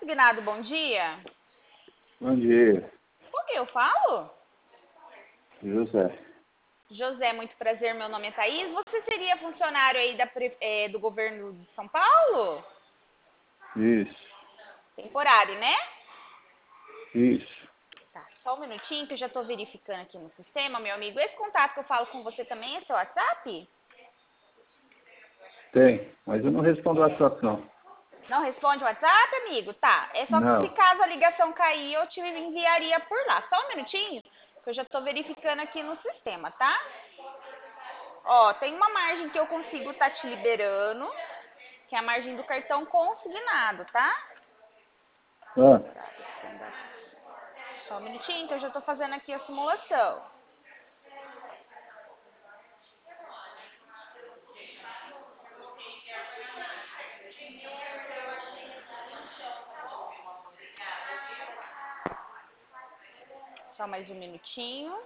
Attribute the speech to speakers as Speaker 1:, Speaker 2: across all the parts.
Speaker 1: Consignado, bom dia.
Speaker 2: Bom dia,
Speaker 1: Com quem eu falo?
Speaker 2: José.
Speaker 1: José, muito prazer, meu nome é Thaís. Você seria funcionário aí do governo de São Paulo?
Speaker 2: Isso,
Speaker 1: Temporário, né?
Speaker 2: isso.
Speaker 1: Tá, só um minutinho que eu já estou verificando aqui no sistema, meu amigo. Esse contato que eu falo com você também é seu WhatsApp?
Speaker 2: Tem, mas eu não respondo WhatsApp, não.
Speaker 1: Não responde o WhatsApp, amigo? Tá, é só que se
Speaker 2: Não.
Speaker 1: caso a ligação cair, eu te enviaria por lá. Só um minutinho que eu já estou verificando aqui no sistema, tá? Ó, tem uma margem que eu consigo estar te liberando, que é a margem do cartão consignado, tá?
Speaker 2: Ah,
Speaker 1: Só um minutinho que eu já estou fazendo aqui a simulação. Só mais um minutinho.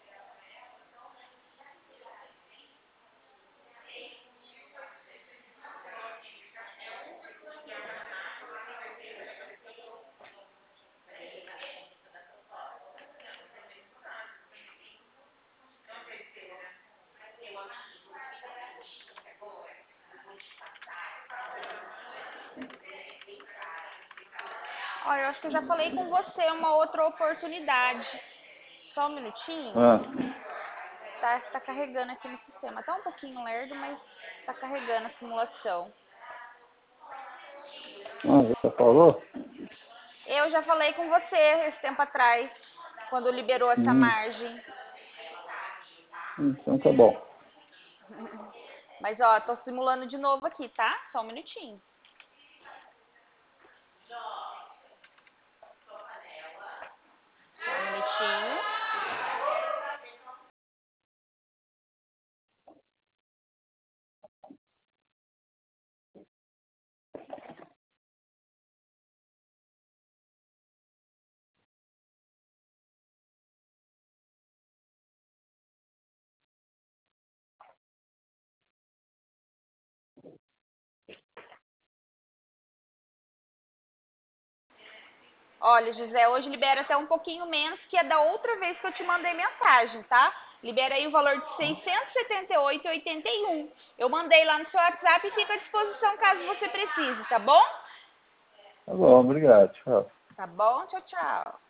Speaker 1: Olha, eu acho que eu já falei com você uma outra oportunidade. Só um minutinho.
Speaker 2: ah,
Speaker 1: Tá carregando aqui no sistema. Tá um pouquinho lerdo, mas tá carregando a simulação.
Speaker 2: já falou?
Speaker 1: Eu já falei com você esse tempo atrás, quando liberou essa
Speaker 2: Hum,
Speaker 1: margem.
Speaker 2: então tá bom.
Speaker 1: Mas ó, tô simulando de novo aqui, tá? Só um minutinho. Só um minutinho. Olha, José, hoje libera até um pouquinho menos que é da outra vez que eu te mandei mensagem, tá? Libera aí o valor de 678,81. Eu mandei lá no seu WhatsApp e fica à disposição caso você precise, tá bom?
Speaker 2: Tá bom, obrigado. Tchau.
Speaker 1: Tá bom? Tchau, tchau.